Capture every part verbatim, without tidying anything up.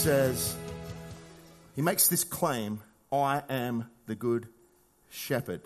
says, he makes this claim, I am the good shepherd.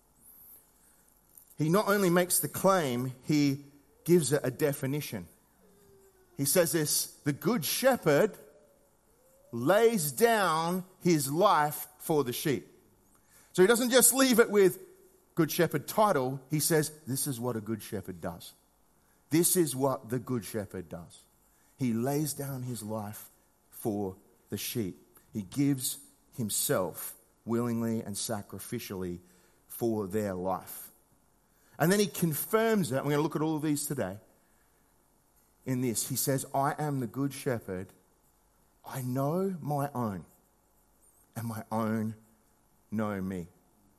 He not only makes the claim, he gives it a definition. He says this, the good shepherd lays down his life for the sheep. So he doesn't just leave it with good shepherd title. He says, this is what a good shepherd does. This is what the good shepherd does. He lays down his life for the sheep. He gives himself willingly and sacrificially for their life. And then he confirms it. We're going to look at all of these today. In this, he says, I am the good shepherd. I know my own, and my own know me.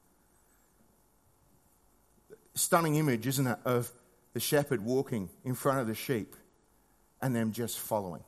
Stunning image, isn't it, of the shepherd walking in front of the sheep and them just following.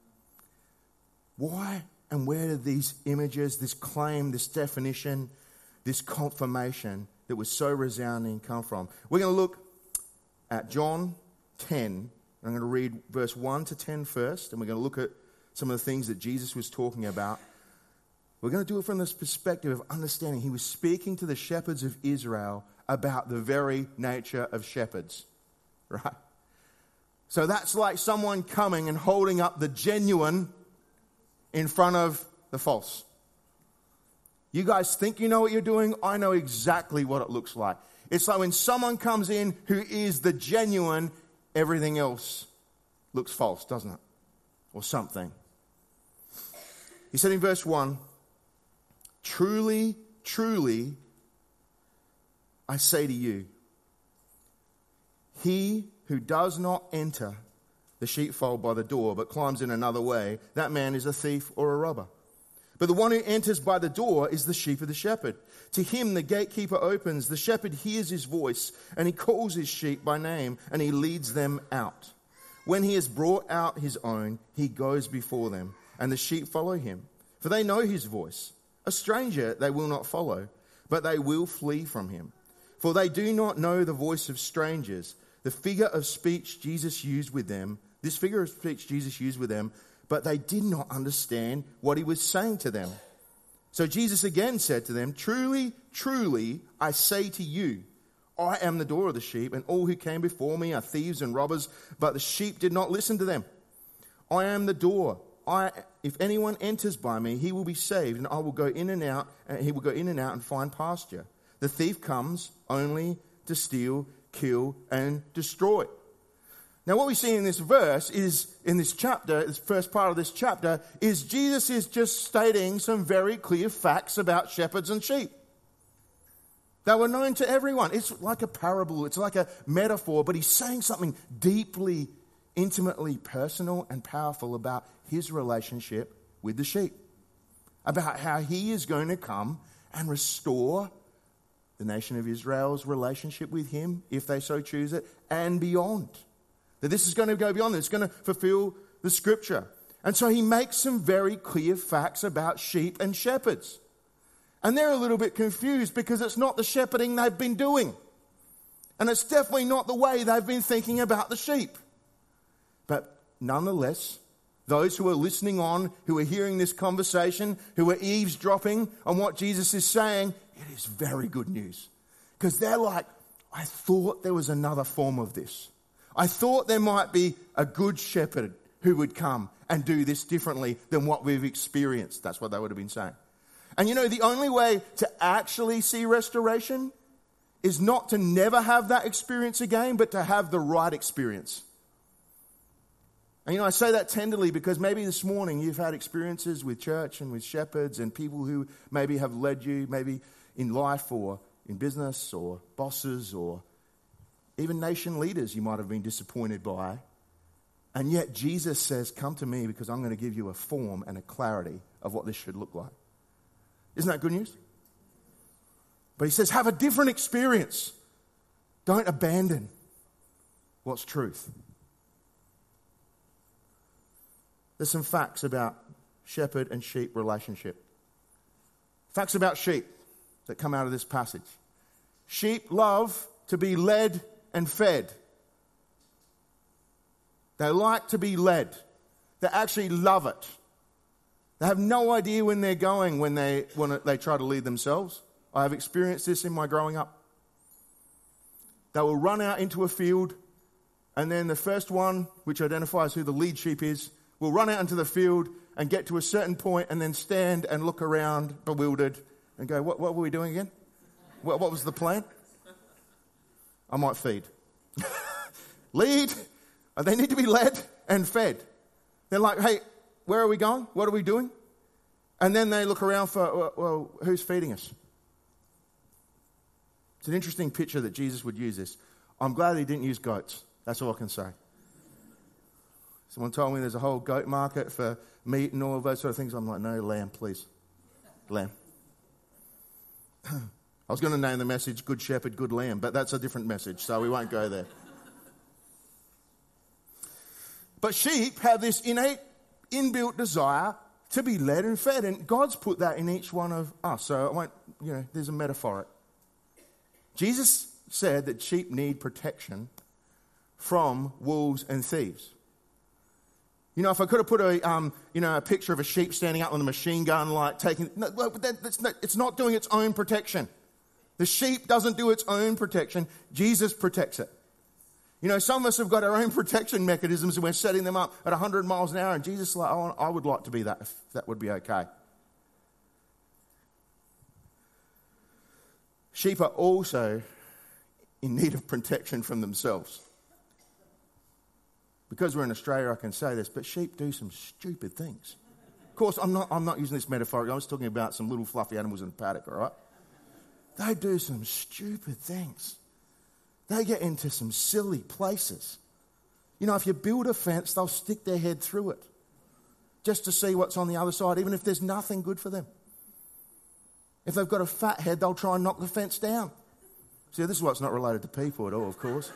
Why and where did these images, this claim, this definition, this confirmation that was so resounding come from? We're going to look at John ten. I'm going to read verse one to ten first, and we're going to look at some of the things that Jesus was talking about. We're going to do it from this perspective of understanding he was speaking to the shepherds of Israel about the very nature of shepherds, right? So that's like someone coming and holding up the genuine in front of the false. You guys think you know what you're doing? I know exactly what it looks like. It's like when someone comes in who is the genuine, everything else looks false, doesn't it? Or something. He said in verse one, truly, truly, I say to you, he who does not enter the sheepfold by the door, but climbs in another way, that man is a thief or a robber. But the one who enters by the door is the sheep of the shepherd. To him the gatekeeper opens, the shepherd hears his voice, and he calls his sheep by name, and he leads them out. When he has brought out his own, he goes before them, and the sheep follow him, for they know his voice. A stranger they will not follow, but they will flee from him. For they do not know the voice of strangers. The figure of speech Jesus used with them, this figure of speech Jesus used with them, but they did not understand what he was saying to them. So Jesus again said to them, truly, truly, I say to you, I am the door of the sheep, and all who came before me are thieves and robbers, but the sheep did not listen to them. I am the door. I, if anyone enters by me, he will be saved, and I will go in and out, and he will go in and out and find pasture. The thief comes only to steal, kill, and destroy. Now, what we see in this verse is, in this chapter, this first part of this chapter, is Jesus is just stating some very clear facts about shepherds and sheep. They were known to everyone. It's like a parable. It's like a metaphor, but he's saying something deeply, intimately personal and powerful about his relationship with the sheep. About how he is going to come and restore the nation of Israel's relationship with him, if they so choose it, and beyond. That this is going to go beyond this. It's going to fulfill the scripture. And so he makes some very clear facts about sheep and shepherds. And they're a little bit confused because it's not the shepherding they've been doing. And it's definitely not the way they've been thinking about the sheep. But nonetheless, those who are listening on, who are hearing this conversation, who are eavesdropping on what Jesus is saying, it is very good news. Because they're like, I thought there was another form of this. I thought there might be a good shepherd who would come and do this differently than what we've experienced. That's what they would have been saying. And you know, the only way to actually see restoration is not to never have that experience again, but to have the right experience. And you know, I say that tenderly because maybe this morning you've had experiences with church and with shepherds and people who maybe have led you, maybe in life or in business or bosses or even nation leaders you might have been disappointed by. And yet Jesus says, come to me because I'm going to give you a form and a clarity of what this should look like. Isn't that good news? But he says, have a different experience. Don't abandon what's truth. There's some facts about shepherd and sheep relationship. Facts about sheep that come out of this passage. Sheep love to be led and fed. They like to be led. They actually love it. They have no idea when they're going when they, when they try to lead themselves. I have experienced this in my growing up. They will run out into a field, and then the first one, which identifies who the lead sheep is, will run out into the field and get to a certain point and then stand and look around bewildered and go, what, what were we doing again? What, what was the plan? I might feed. Lead. They need to be led and fed. They're like, hey, where are we going? What are we doing? And then they look around for, well, well who's feeding us? It's an interesting picture that Jesus would use this. I'm glad he didn't use goats. That's all I can say. Someone told me there's a whole goat market for meat and all of those sort of things. I'm like, no, lamb, please. Lamb. I was going to name the message Good Shepherd, Good Lamb, but that's a different message, so we won't go there. But sheep have this innate, inbuilt desire to be led and fed, and God's put that in each one of us. So I won't, you know, there's a metaphor. Jesus said that sheep need protection from wolves and thieves. You know, if I could have put a, um, you know, a picture of a sheep standing up with a machine gun, like taking, no, that, that's not, it's not doing its own protection. The sheep doesn't do its own protection. Jesus protects it. You know, some of us have got our own protection mechanisms and we're setting them up at one hundred miles an hour, and Jesus is like, oh, I would like to be that if that would be okay. Sheep are also in need of protection from themselves. Because we're in Australia, I can say this, but sheep do some stupid things. Of course, I'm not, I'm not using this metaphorically. I was talking about some little fluffy animals in a paddock, all right? They do some stupid things. They get into some silly places. You know, if you build a fence, they'll stick their head through it just to see what's on the other side, even if there's nothing good for them. If they've got a fat head, they'll try and knock the fence down. See, this is what's not related to people at all, of course.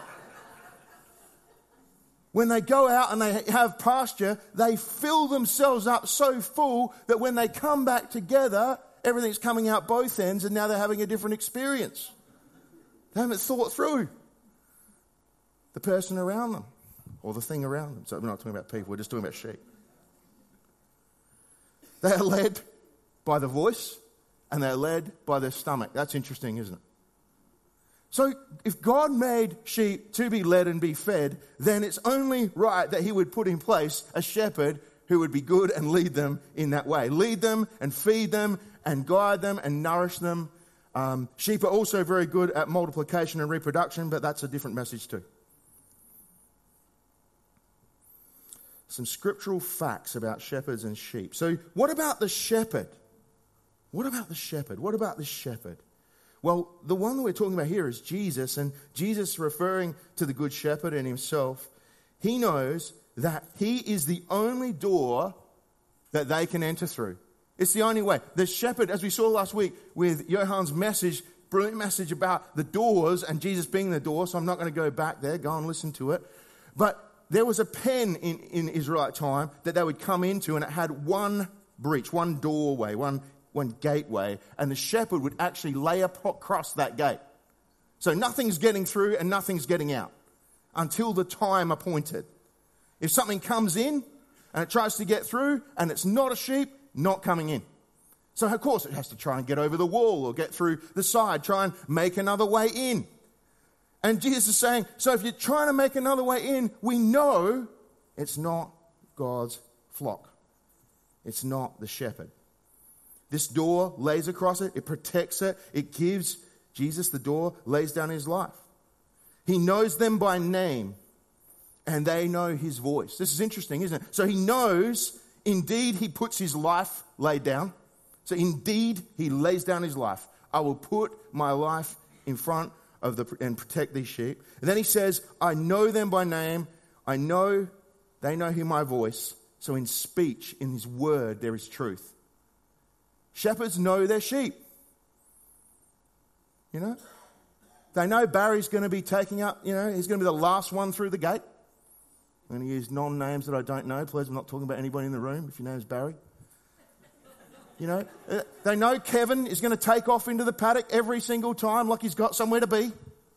When they go out and they have pasture, they fill themselves up so full that when they come back together, everything's coming out both ends, and now they're having a different experience. They haven't thought through the person around them or the thing around them. So we're not talking about people, we're just talking about sheep. They are led by the voice and they're led by their stomach. That's interesting, isn't it? So if God made sheep to be led and be fed, then it's only right that he would put in place a shepherd who would be good and lead them in that way. Lead them and feed them and guide them and nourish them. Um, sheep are also very good at multiplication and reproduction, but that's a different message too. Some scriptural facts about shepherds and sheep. So what about the shepherd? What about the shepherd? What about the shepherd? Well, the one that we're talking about here is Jesus, and Jesus, referring to the good shepherd and himself, he knows that he is the only door that they can enter through. It's the only way. The shepherd, as we saw last week with Johan's message, brilliant message about the doors and Jesus being the door, so I'm not going to go back there. Go and listen to it. But there was a pen in, in Israelite time that they would come into, and it had one breach, one doorway, one, one gateway, and the shepherd would actually lay across that gate. So nothing's getting through and nothing's getting out until the time appointed. If something comes in and it tries to get through and it's not a sheep, not coming in. So of course it has to try and get over the wall or get through the side, try and make another way in. And Jesus is saying, so if you're trying to make another way in, we know it's not God's flock. It's not the shepherd. This door lays across it, it protects it, it gives Jesus the door, lays down his life. He knows them by name, and they know his voice. This is interesting, isn't it? So he knows, indeed, he puts his life laid down. So indeed, he lays down his life. I will put my life in front of the and protect these sheep. And then he says, I know them by name. I know they know hear my voice. So in speech, in his word, there is truth. Shepherds know their sheep. You know? They know Barry's going to be taking up, you know, he's going to be the last one through the gate. I'm going to use non-names that I don't know. Please, I'm not talking about anybody in the room if your name's Barry. You know, they know Kevin is going to take off into the paddock every single time like he's got somewhere to be.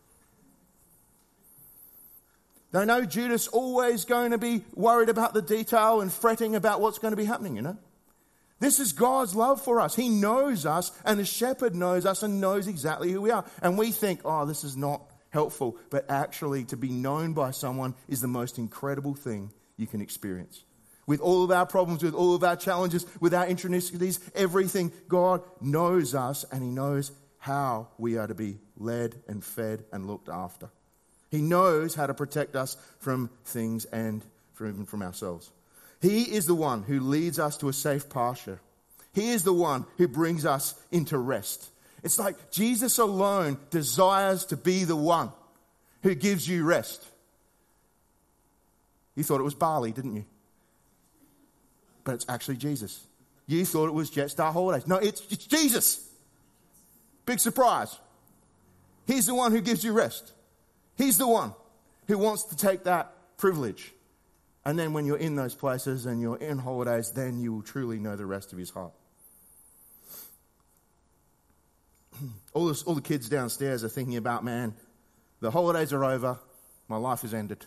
They know Judas always going to be worried about the detail and fretting about what's going to be happening, you know. This is God's love for us. He knows us, and the shepherd knows us and knows exactly who we are. And we think, oh, this is not helpful. But actually, to be known by someone is the most incredible thing you can experience. With all of our problems, with all of our challenges, with our intricacies, everything, God knows us, and he knows how we are to be led and fed and looked after. He knows how to protect us from things and from, even from ourselves. He is the one who leads us to a safe pasture. He is the one who brings us into rest. It's like Jesus alone desires to be the one who gives you rest. You thought it was Bali, didn't you? But it's actually Jesus. You thought it was Jetstar Holidays. No, it's, it's Jesus. Big surprise. He's the one who gives you rest. He's the one who wants to take that privilege. And then when you're in those places and you're in holidays, then you will truly know the rest of his heart. All, this, all the kids downstairs are thinking about, man, the holidays are over. My life has ended.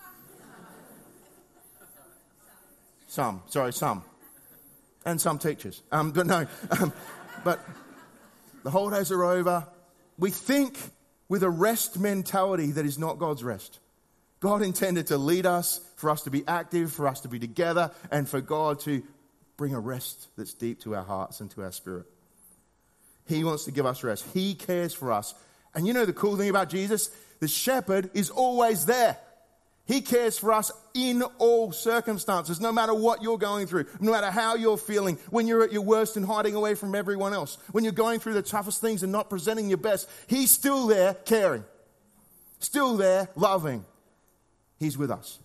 Some, sorry, some. And some teachers. Um, but no, um, but the holidays are over. We think with a rest mentality that is not God's rest. God intended to lead us, for us to be active, for us to be together, and for God to bring a rest that's deep to our hearts and to our spirit. He wants to give us rest. He cares for us. And you know the cool thing about Jesus? The shepherd is always there. He cares for us in all circumstances, no matter what you're going through, no matter how you're feeling, when you're at your worst and hiding away from everyone else, when you're going through the toughest things and not presenting your best. He's still there caring, still there loving. He's with us.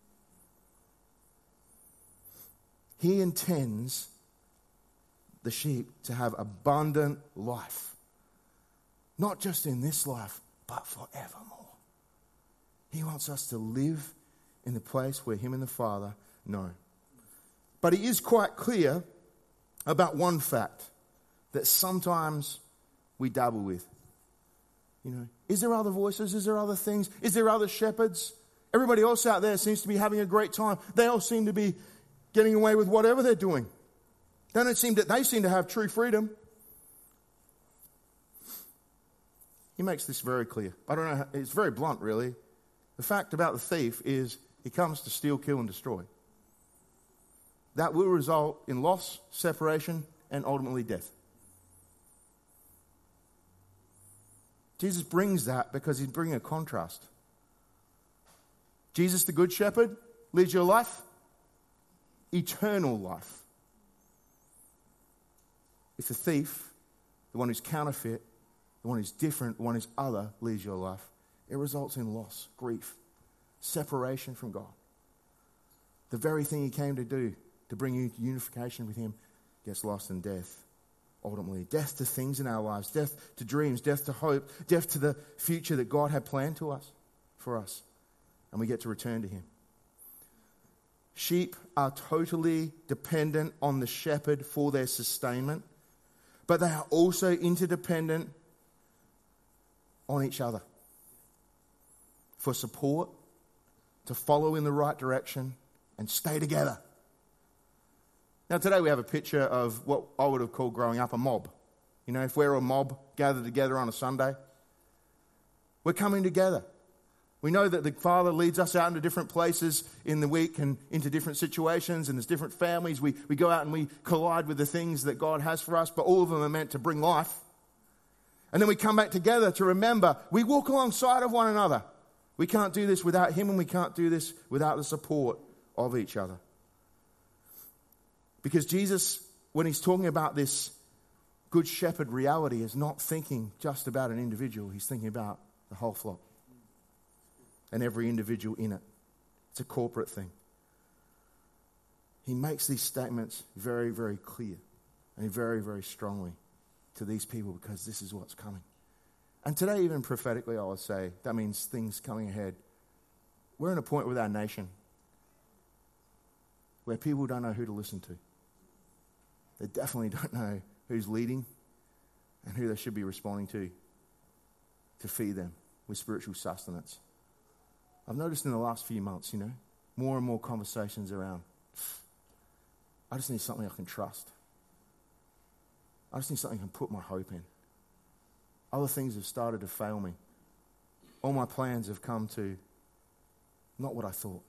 He intends the sheep to have abundant life. Not just in this life, but forevermore. He wants us to live in the place where him and the Father know. But he is quite clear about one fact that sometimes we dabble with. You know, is there other voices? Is there other things? Is there other shepherds? Everybody else out there seems to be having a great time. They all seem to be getting away with whatever they're doing. They don't seem to, they seem to have true freedom. He makes this very clear. I don't know, how, it's very blunt really. The fact about the thief is he comes to steal, kill, and destroy. That will result in loss, separation, and ultimately death. Jesus brings that because he's bringing a contrast. Jesus, the Good Shepherd, leads your life, eternal life. It's the thief, the one who's counterfeit, the one who's different, the one who's other, leads your life. It results in loss, grief, separation from God. The very thing he came to do, to bring you to unification with him, gets lost in death. Ultimately, death to things in our lives, death to dreams, death to hope, death to the future that God had planned to us, for us. And we get to return to him. Sheep are totally dependent on the shepherd for their sustainment, but they are also interdependent on each other for support, to follow in the right direction, and stay together. Now today we have a picture of what I would have called growing up a mob. You know, if we're a mob gathered together on a Sunday, we're coming together. We know that the Father leads us out into different places in the week and into different situations, and there's different families. We, we go out and we collide with the things that God has for us, but all of them are meant to bring life. And then we come back together to remember we walk alongside of one another. We can't do this without him, and we can't do this without the support of each other. Because Jesus, when he's talking about this Good Shepherd reality, is not thinking just about an individual. He's thinking about the whole flock and every individual in it. It's a corporate thing. He makes these statements very, very clear and very, very strongly to these people because this is what's coming. And today, even prophetically, I would say, that means things coming ahead. We're in a point with our nation where people don't know who to listen to. They definitely don't know who's leading and who they should be responding to to feed them with spiritual sustenance. I've noticed in the last few months, you know, more and more conversations around, I just need something I can trust. I just need something I can put my hope in. Other things have started to fail me. All my plans have come to not what I thought.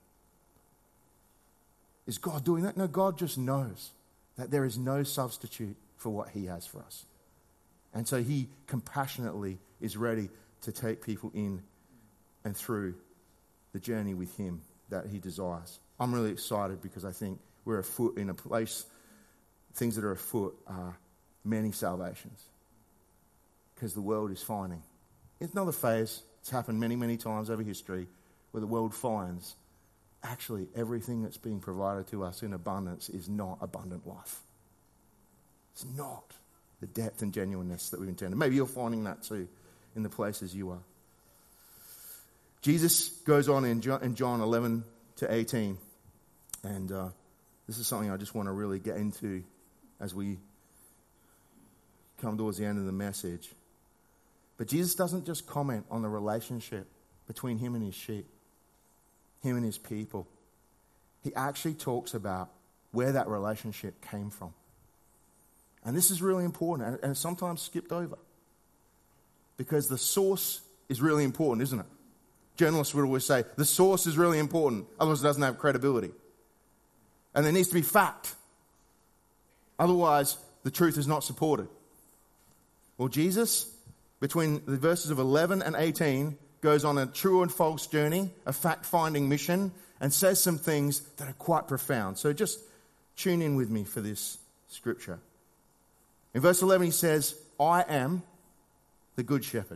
Is God doing that? No, God just knows that there is no substitute for what he has for us. And so he compassionately is ready to take people in and through the journey with him that he desires. I'm really excited because I think we're afoot in a place, things that are afoot are many salvations. Because the world is finding. It's another phase. It's happened many, many times over history where the world finds actually everything that's being provided to us in abundance is not abundant life. It's not the depth and genuineness that we've intended. Maybe you're finding that too in the places you are. Jesus goes on in John eleven to eighteen, and uh, this is something I just want to really get into as we come towards the end of the message. But Jesus doesn't just comment on the relationship between him and his sheep, him and his people. He actually talks about where that relationship came from. And this is really important, and it's sometimes skipped over. Because the source is really important, isn't it? Journalists would always say, the source is really important, otherwise it doesn't have credibility. And there needs to be fact. Otherwise, the truth is not supported. Well, Jesus, between the verses of eleven and eighteen, goes on a true and false journey, a fact-finding mission, and says some things that are quite profound. So just tune in with me for this scripture. In verse eleven, he says, I am the good shepherd.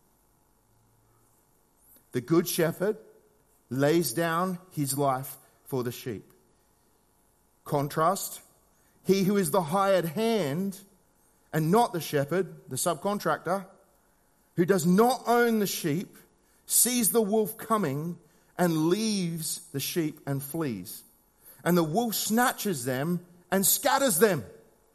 The good shepherd lays down his life for the sheep. Contrast, he who is the hired hand and not the shepherd, the subcontractor, who does not own the sheep, sees the wolf coming and leaves the sheep and flees. And the wolf snatches them and scatters them.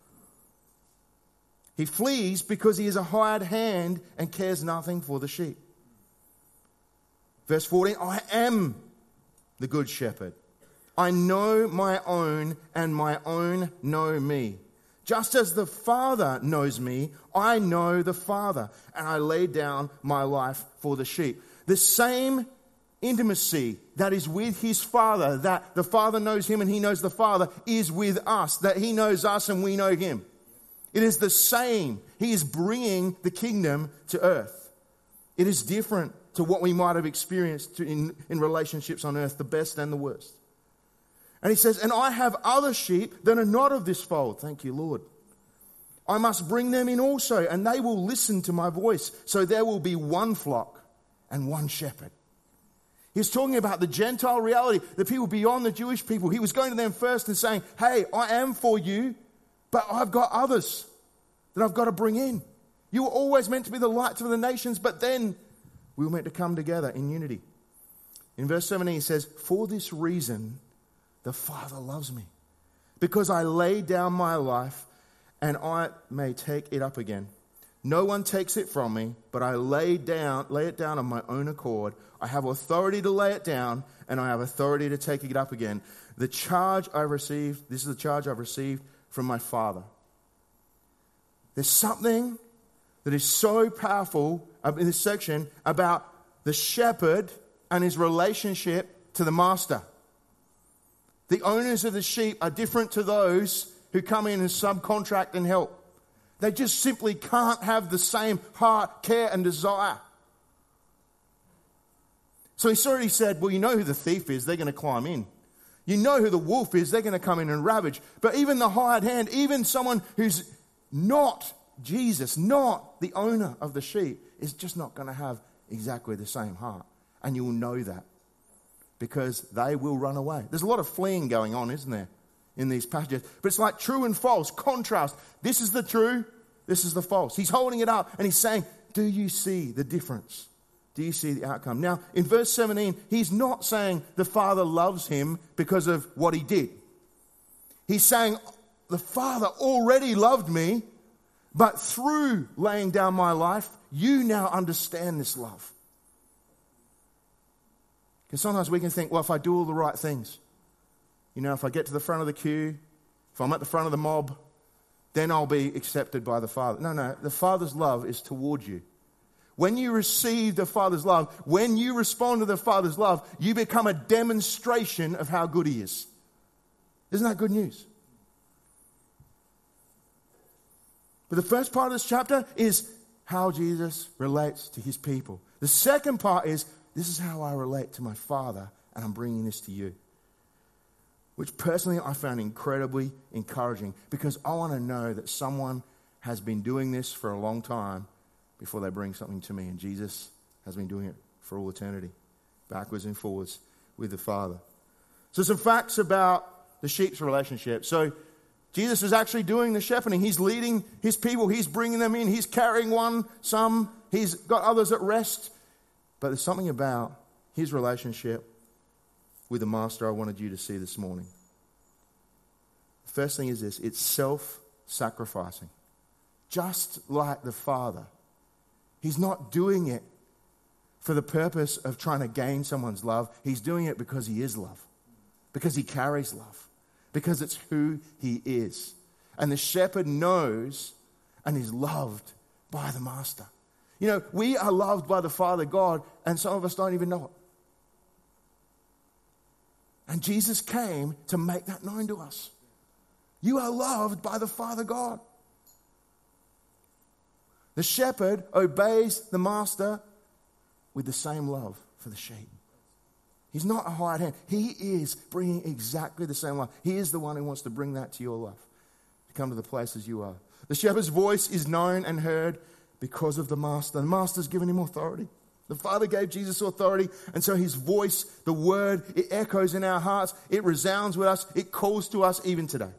He flees because he is a hired hand and cares nothing for the sheep. Verse fourteen, I am the good shepherd. I know my own and my own know me. Just as the Father knows me, I know the Father, and I lay down my life for the sheep. The same intimacy that is with his Father, that the Father knows him and he knows the Father, is with us, that he knows us and we know him. It is the same. He is bringing the kingdom to earth. It is different to what we might have experienced in, in relationships on earth, the best and the worst. And he says, and I have other sheep that are not of this fold. Thank you, Lord. I must bring them in also, and they will listen to my voice. So there will be one flock and one shepherd. He's talking about the Gentile reality, the people beyond the Jewish people. He was going to them first and saying, hey, I am for you, but I've got others that I've got to bring in. You were always meant to be the light to the nations, but then we were meant to come together in unity. In verse seventeen, he says, for this reason, the Father loves me, because I lay down my life and I may take it up again. No one takes it from me, but I lay down, lay it down on my own accord. I have authority to lay it down, and I have authority to take it up again. The charge I received, this is the charge I've received from my Father. There's something that is so powerful in this section about the shepherd and his relationship to the master. The owners of the sheep are different to those who come in and subcontract and help. They just simply can't have the same heart, care, and desire. So he's already said, well, you know who the thief is, they're going to climb in. You know who the wolf is, they're going to come in and ravage. But even the hired hand, even someone who's not Jesus, not the owner of the sheep, is just not going to have exactly the same heart. And you will know that because they will run away. There's a lot of fleeing going on, isn't there, in these passages? But it's like true and false, contrast. This is the true, this is the false. He's holding it up and he's saying, do you see the difference? Do you see the outcome? Now, in verse seventeen, he's not saying the Father loves him because of what he did. He's saying, the Father already loved me, but through laying down my life, you now understand this love. Because sometimes we can think, well, if I do all the right things, you know, if I get to the front of the queue, if I'm at the front of the mob, then I'll be accepted by the Father. No, no, the Father's love is towards you. When you receive the Father's love, when you respond to the Father's love, you become a demonstration of how good He is. Isn't that good news? But the first part of this chapter is how Jesus relates to His people. The second part is, this is how I relate to my Father, and I'm bringing this to you. Which personally I found incredibly encouraging, because I want to know that someone has been doing this for a long time before they bring something to me. And Jesus has been doing it for all eternity, backwards and forwards with the Father. So some facts about the sheep's relationship. So Jesus is actually doing the shepherding. He's leading His people. He's bringing them in. He's carrying one, some. He's got others at rest. But there's something about His relationship with the Master I wanted you to see this morning. The first thing is this: it's self-sacrificing. Just like the Father, He's not doing it for the purpose of trying to gain someone's love. He's doing it because He is love, because He carries love, because it's who He is. And the shepherd knows and is loved by the Master. You know, we are loved by the Father God, and some of us don't even know it. And Jesus came to make that known to us. You are loved by the Father God. The shepherd obeys the Master with the same love for the sheep. He's not a hired hand. He is bringing exactly the same love. He is the one who wants to bring that to your life, to come to the places you are. The shepherd's voice is known and heard because of the Master. The Master's given him authority. The Father gave Jesus authority, and so His voice, the word, it echoes in our hearts. It resounds with us. It calls to us even today.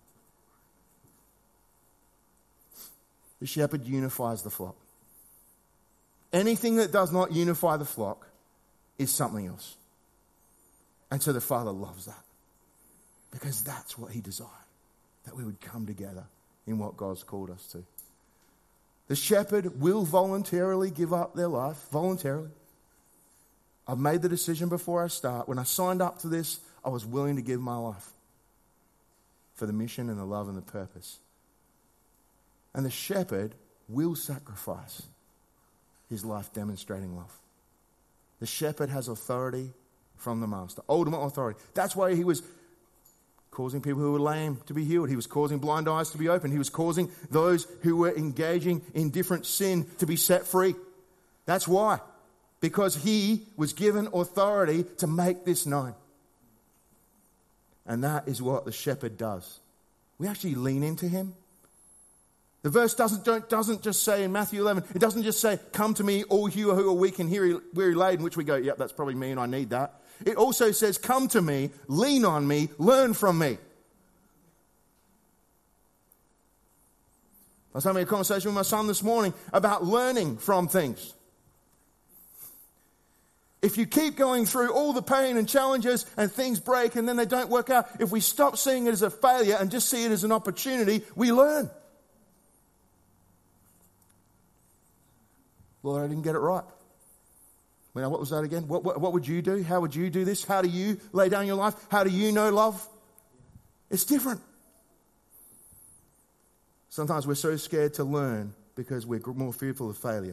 The shepherd unifies the flock. Anything that does not unify the flock is something else. And so the Father loves that, because that's what He desired, that we would come together in what God's called us to. The shepherd will voluntarily give up their life, voluntarily. I've made the decision before I start. When I signed up to this, I was willing to give my life for the mission and the love and the purpose. And the shepherd will sacrifice his life demonstrating love. The shepherd has authority from the Master, ultimate authority. That's why He was causing people who were lame to be healed. He was causing blind eyes to be opened. He was causing those who were engaging in different sin to be set free. That's why. Because He was given authority to make this known. And that is what the shepherd does. We actually lean into Him. The verse doesn't, don't, doesn't just say in Matthew eleven, it doesn't just say, come to me, all you who are weak and weary, weary laden, which we go, yep, that's probably me and I need that. It also says, come to me, lean on me, learn from me. I was having a conversation with my son this morning about learning from things. If you keep going through all the pain and challenges and things break and then they don't work out, if we stop seeing it as a failure and just see it as an opportunity, we learn. Lord, I didn't get it right. Now, what was that again? What, what, what would you do? How would you do this? How do you lay down your life? How do you know love? It's different. Sometimes we're so scared to learn because we're more fearful of failure.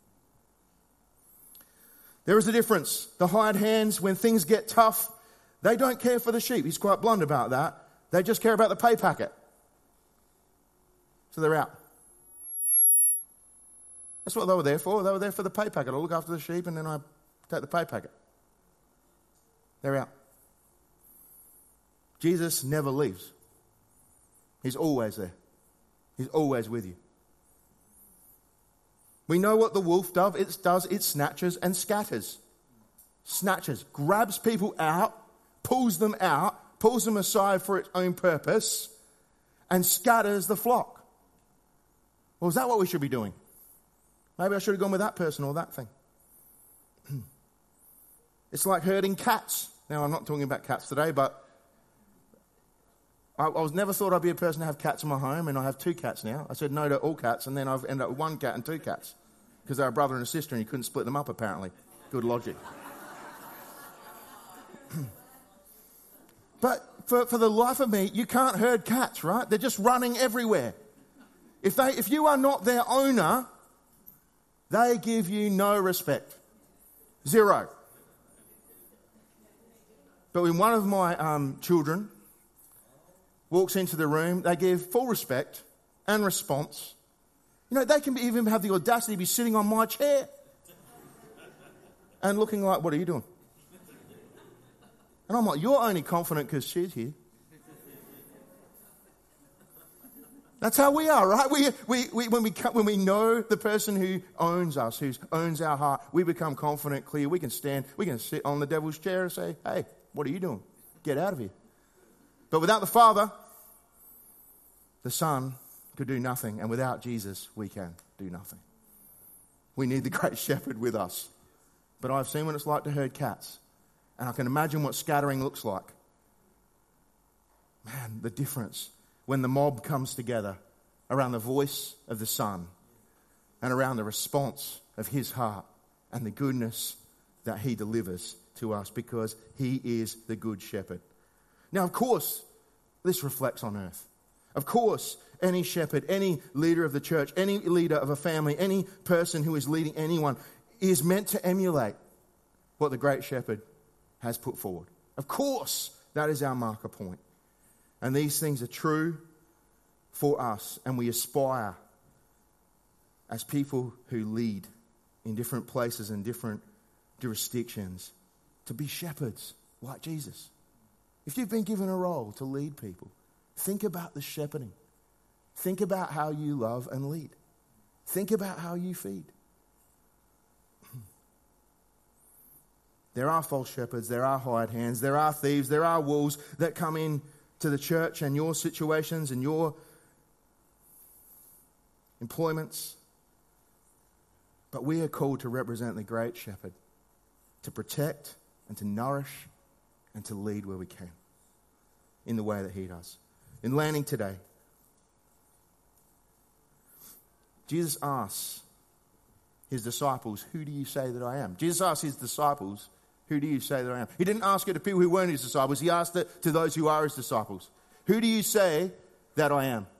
There is a difference. The hired hands, when things get tough, they don't care for the sheep. He's quite blunt about that. They just care about the pay packet. So they're out. That's what they were there for. They were there for the pay packet. I look after the sheep and then I take the pay packet. They're out. Jesus never leaves. He's always there. He's always with you. We know what the wolf does. It does. It snatches and scatters. Snatches. Grabs people out, pulls them out, pulls them aside for its own purpose, and scatters the flock. Well, is that what we should be doing? Maybe I should have gone with that person or that thing. It's like herding cats. Now, I'm not talking about cats today, but I, I was never thought I'd be a person to have cats in my home, and I have two cats now. I said no to all cats, and then I've ended up with one cat and two cats because they're a brother and a sister, and you couldn't split them up, apparently. Good logic. But for, for the life of me, you can't herd cats, right? They're just running everywhere. If they, if you are not their owner, they give you no respect. Zero. But when one of my um, children walks into the room, they give full respect and response. You know, they can be, even have the audacity to be sitting on my chair and looking like, what are you doing? And I'm like, you're only confident because she's here. That's how we are, right? We, we, we, when, we, when we know the person who owns us, who owns our heart, we become confident, clear. We can stand, we can sit on the devil's chair and say, hey, what are you doing? Get out of here. But without the Father, the Son could do nothing. And without Jesus, we can do nothing. We need the great shepherd with us. But I've seen what it's like to herd cats. And I can imagine what scattering looks like. Man, the difference when the mob comes together around the voice of the Son and around the response of his heart and the goodness that he delivers to us, because he is the good shepherd. Now, of course, this reflects on earth. Of course, any shepherd, any leader of the church, any leader of a family, any person who is leading anyone is meant to emulate what the great shepherd has put forward. Of course, that is our marker point. And these things are true for us, and we aspire as people who lead in different places and different jurisdictions to be shepherds like Jesus. If you've been given a role to lead people, think about the shepherding. Think about how you love and lead. Think about how you feed. There are false shepherds, there are hired hands, there are thieves, there are wolves that come in to the church and your situations and your employments. But we are called to represent the great shepherd, to protect and to nourish and to lead where we can in the way that he does. In landing today, Jesus asks his disciples, who do you say that I am? Jesus asked his disciples, who do you say that I am? He didn't ask it to people who weren't his disciples. He asked it to those who are his disciples. Who do you say that I am?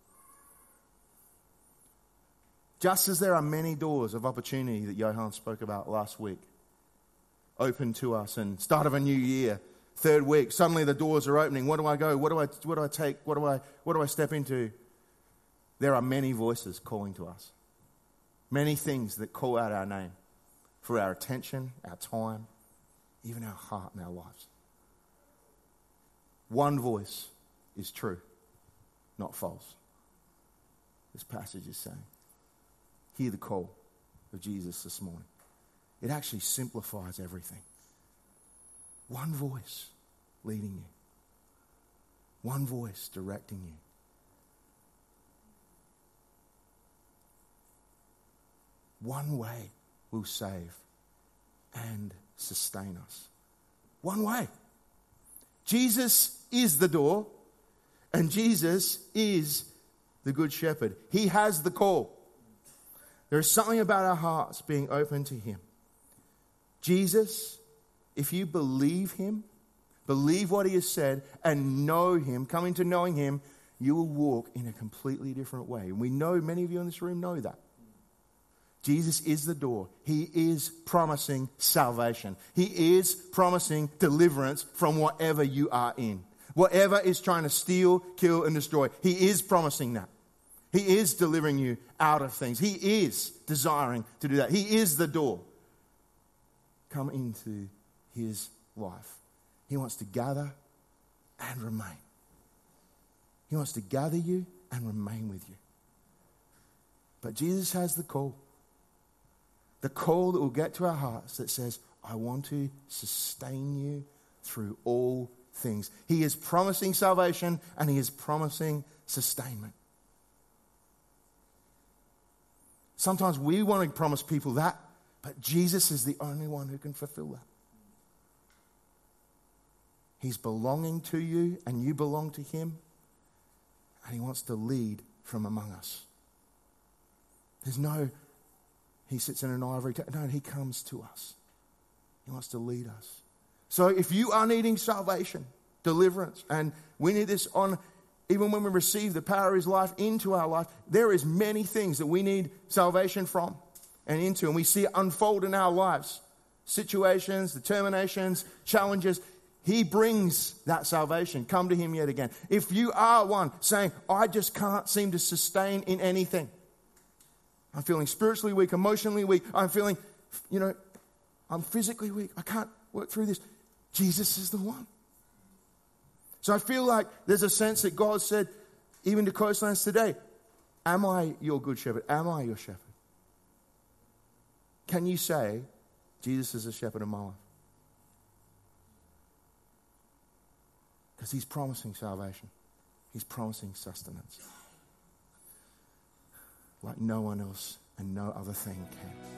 Just as there are many doors of opportunity that Johan spoke about last week, open to us, and start of a new year, third week, suddenly the doors are opening. Where do I go? What do I, what do I take? What do I, what do I step into? There are many voices calling to us. Many things that call out our name for our attention, our time, even our heart and our lives. One voice is true, not false. This passage is saying, hear the call of Jesus this morning. It actually simplifies everything. One voice leading you. One voice directing you. One way will save and sustain us. One way. Jesus is the door, and Jesus is the good shepherd. He has the call. There is something about our hearts being open to him. Jesus, if you believe him, believe what he has said, and know him, come into knowing him, you will walk in a completely different way. And we know, many of you in this room know that. Jesus is the door. He is promising salvation. He is promising deliverance from whatever you are in. Whatever is trying to steal, kill, and destroy. He is promising that. He is delivering you out of things. He is desiring to do that. He is the door. Come into his life. He wants to gather and remain. He wants to gather you and remain with you. But Jesus has the call. The call that will get to our hearts that says, I want to sustain you through all things. He is promising salvation and he is promising sustainment. Sometimes we want to promise people that, but Jesus is the only one who can fulfill that. He's belonging to you and you belong to him, and he wants to lead from among us. There's no, he sits in an ivory tower. No, he comes to us. He wants to lead us. So if you are needing salvation, deliverance, and we need this on even when we receive the power of his life into our life, there is many things that we need salvation from and into. And we see it unfold in our lives. Situations, determinations, challenges. He brings that salvation. Come to him yet again. If you are one saying, I just can't seem to sustain in anything. I'm feeling spiritually weak, emotionally weak. I'm feeling, you know, I'm physically weak. I can't work through this. Jesus is the one. So I feel like there's a sense that God said, even to Coastlands today, am I your good shepherd? Am I your shepherd? Can you say, Jesus is the shepherd of my life? Because he's promising salvation. He's promising sustenance. Like no one else and no other thing can.